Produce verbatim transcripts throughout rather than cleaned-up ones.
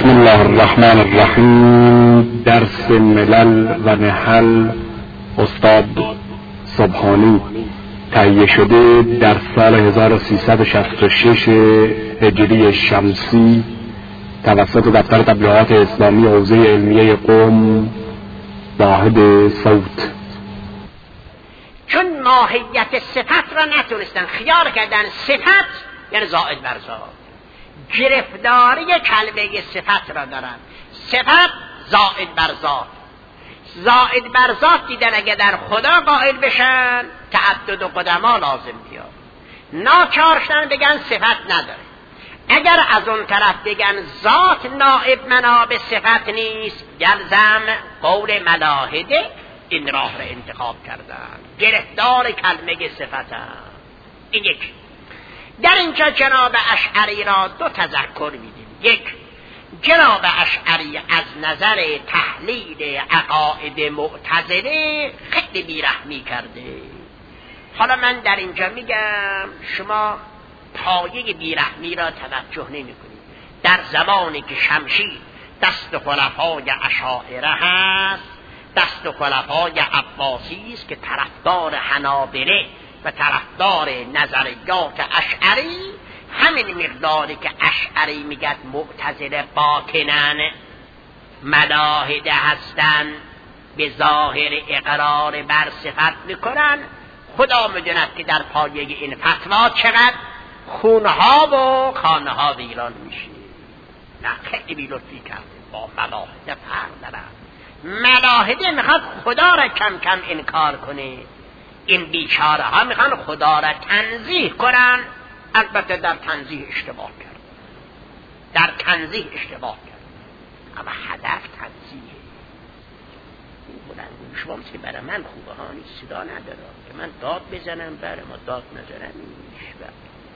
بسم الله الرحمن الرحیم. درس ملل و نحل استاد سبحانی تهیه شده در سال هزار و سیصد و شصت و شش هجری شمسی توسط دفتر تبلیغات اسلامی حوزه علمیه قم واحد صوت. چون ماهیت صفت را نتونستن خیار کردن، صفت یعنی زائد بر ذات، گرفتاری کلمه صفت را دارن. صفت زائد بر ذات، زائد بر ذات دیدن اگه در خدا قائل بشن تعدد و قدما لازم بیاد، ناچار شدن بگن صفت نداره. اگر از اون طرف بگن ذات نائب مناب صفت نیست، یلزم قول ملاحده این راه را انتخاب کردن، گرفتار کلمه صفت هم. این یک. در اینجا جناب اشعری را دو تذکر میدیم. یک، جناب اشعری از نظر تحلیل عقاید معتزله خیلی بیرحمی کرده. حالا من در اینجا میگم شما پایه بیرحمی را توجه نمی کنید. در زمانی که شمشیر دست خلفای اشاعره هست، دست خلفای عباسی است که طرفدار حنابله و طرفدار نظریات اشعری، همین مقداری که اشعری میگد معتزله باطنن ملاحده هستن، به ظاهر اقرار بر صفت میکنن. خدا میدوند که در پایه این فتوا چقدر خونها و خانه ها ویران میشه. نه خیلی بی‌لطفی کرده، با ملاحده فرق دارن. ملاحده میخواد خدا را کم کم انکار کنه، این بیچاره ها میخوان خدا را تنزیه کنن. البته در تنزیه اشتباه کرد، در تنزیه اشتباه کرد، اما هدف تنزیه. این بلندگوی شما مثل برای من خوبه ها نیست، صدا نداره که من داد بزنم، برای ما داد نزنم نیش.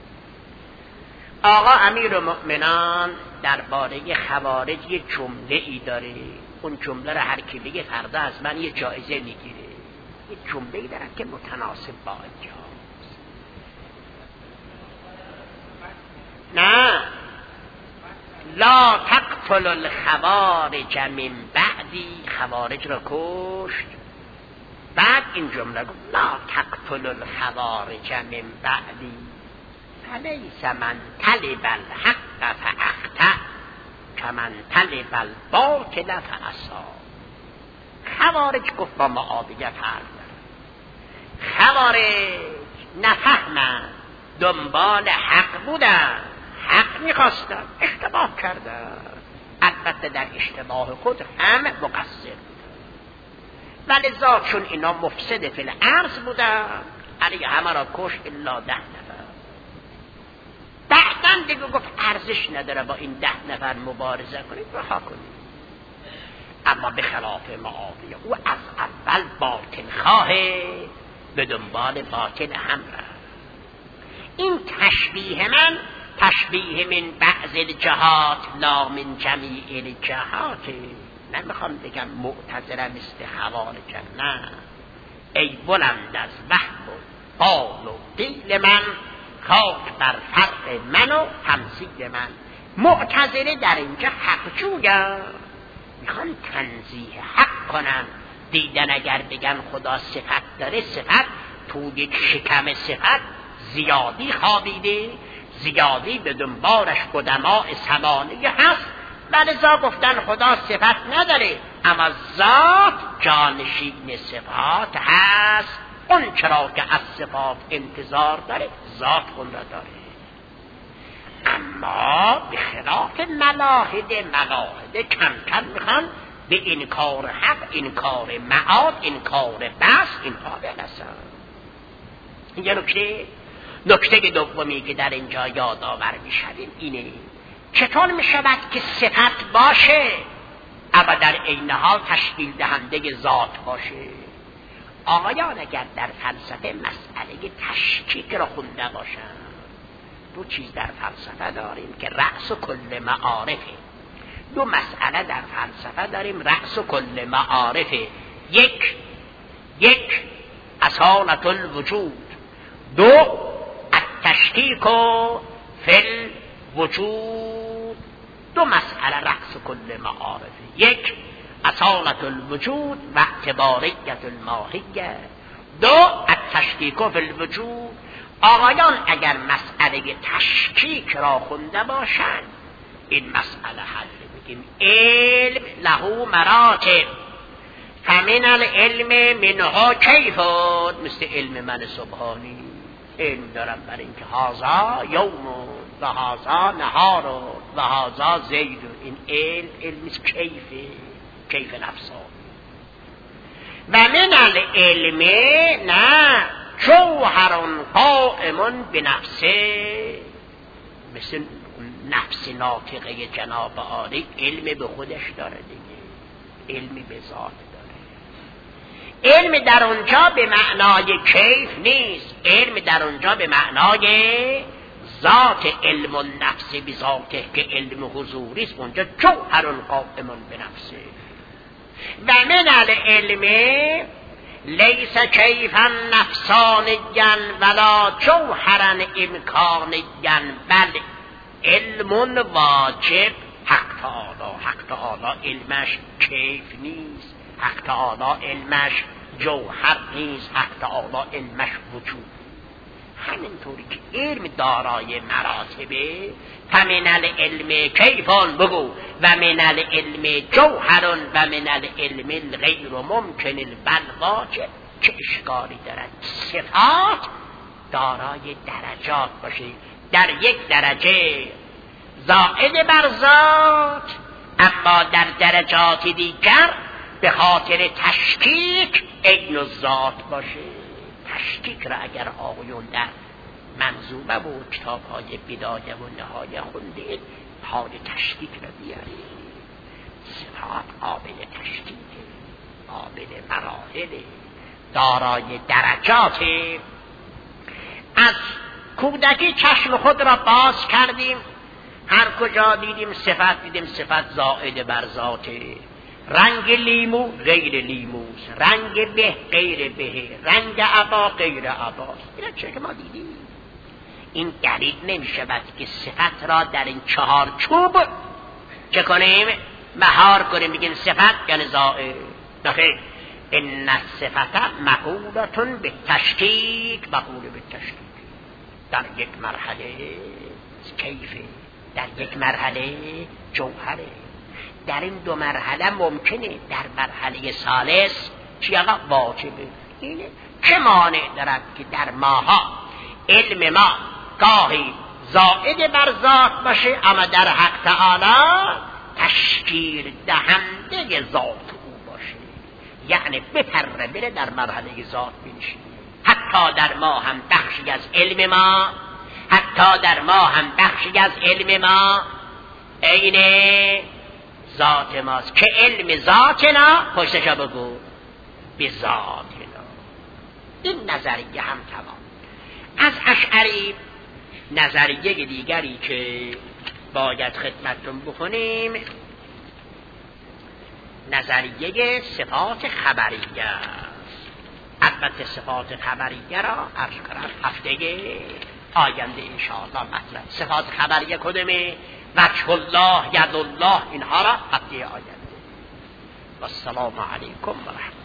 آقا امیر المؤمنان درباره خوارج یه جمله ای داره، اون جمله را هر کی بگه فردا از من یه جایزه میگیره. یه جمله ای داره که متناسب با اینجاست. نه، لا تقتل الخوارج من بعدی، خوارج را کشت. بعد این جمله گفت لا تقتل الخوارج من بعدی فلیس من طلب الحق فاخطأ کمن طلب الباطل فاصاب. خوارج گفت با معاویه فرق داره. خوارج نفهمن، دنبال حق بودن، حق میخواستن، اشتباه کردن. البته در اشتباه خود هم مقصر بودن، ولی ذات چون اینا مفسد فی الارض بودن علیه همه را کش الا ده نفر. بعدن دیگه گفت ارزش نداره با این ده نفر مبارزه کنید، رها کنید. اما به خلاف معاویه، او از اول باطل خواهه، به دنبال باطل هم رفت. این تشبیه من تشبیه من بعض الجهات لا من جمیع الجهات. نمیخوام بگم معتزله مثل خوارج، نه. ای بلند از وهم و قول و قیل من، خاک بر فرق من و تمثیل من. معتزله در اینجا حق جویان، میخوان تنزیه حق کنن. دیدن اگر بگن خدا صفت داره، صفت تو یک شکم صفت زیادی خوابیده، زیادی به دنبالش قدماء زمانه هست. لذا گفتن خدا صفت نداره، اما ذات جانشین صفات هست. اون چرا که از صفات انتظار داره، ذات اون را داره. اما به خلاف ملاحده، ملاحده کم کم میخوان به انکار حق، انکار معاد، انکار بس، اینها برسن. این یه نکته. نکته دومی که در اینجا یادآور میشویم اینه، چطور میشود که صفت باشه اما در عین حال تشکیل دهنده ذات باشه؟ آقایان اگر در فلسفه مسئله تشکیک را خونده باشن، دو چیز در فلسفه داریم که رأس و کل معارفه. دو مسئله در فلسفه داریم رأس و کل معارفه. یک یک اصالت الوجود، دو التشکیک و فی الوجود. دو مسئله رأس رأس کل معارف. یک، اصالت الوجود و اعتباریت الماهیه. دو، التشکیک فی الوجود. آقایان اگر مسئله تشکیک را خونده باشند این مسئله حل میگیم. علم له مراتب، فمن العلم منها کیفون، مثل علم من سبحانی علم دارم برای اینکه هازا یوم و هازا نهار و هازا زید. این علم علم کیفه، کیف نفسانی. و من العلم نه جوهر قائم بنفسه، مثل نفس ناطقه جناب عالی علم به خودش داره دیگه، علمی به ذات داره. علم در اونجا به معنای کیف نیست، علم در اونجا به معنای ذات علم النفس به ذاته که علم حضوری است. اونجا جوهر قائم بنفسه. و من العلم لیس کیفا نفسانیا ولا جوهرا امکانیا بل علم واجب. حق تعالی حق تعالی علمش کیف نیست، حق تعالی علمش جوهر نیست، حق تعالی علمش وجود. همینطوری که علم دارای مراتبه، فمن العلم کیفان بگو و من العلم جوهر و من العلم غیر ممکن بل واجب. چه اشکالی دارد صفات دارای درجات باشه، در یک درجه زائد بر ذات، اما در درجات دیگر به خاطر تشکیک عین الذات باشه. تشکیک را اگر آقایون در منظومه و کتاب های بدایه و نهایه خوندید، حال تشکیک را بیارید. صفات قابل تشکیک، قابل مراحل، دارای درجات. از کودکی چشم خود را باز کردیم، هر کجا دیدیم صفت دیدیم صفت زائد بر ذاته. رنگ لیمو غیر لیموس، رنگ به غیر به، رنگ عبا غیر عباست. اینا چه که ما دیدیم. این دلیل نمی شود که صفت را در این چهار چوب چه کنیم؟ مهار کنیم بگیم صفت یعنی زائد. نخیر، ان الصفت مقولتون به تشکیک، مقول به تشکیک. در یک مرحله کیفه، در یک مرحله جوهره. در این دو مرحله ممکنه در مرحله ثالث چی آقا واجبه. اینه چه مانع دارد که در ماها علم ما گاهی زائد بر ذات باشه اما در حق تعالی تشکیل دهنده ذات او باشه، یعنی بپره بره در مرحله ذات بنشینه. حتی در ما هم بخشی از علم ما حتی در ما هم بخشی از علم ما عین ذات ماست که علم ذاتنا پشتشا بگو به ذاتنا. این نظریه هم تمام. از اشعری نظریه دیگری که باید خدمتتون بکنیم نظریه صفات خبریه است. البته صفات خبریه را عرض کنم هفته آینده انشاءالله مطلب. صفات خبریه کدومه؟ وجه الله، ید الله، اینها را هفته آینده. و السلام علیکم و رحمت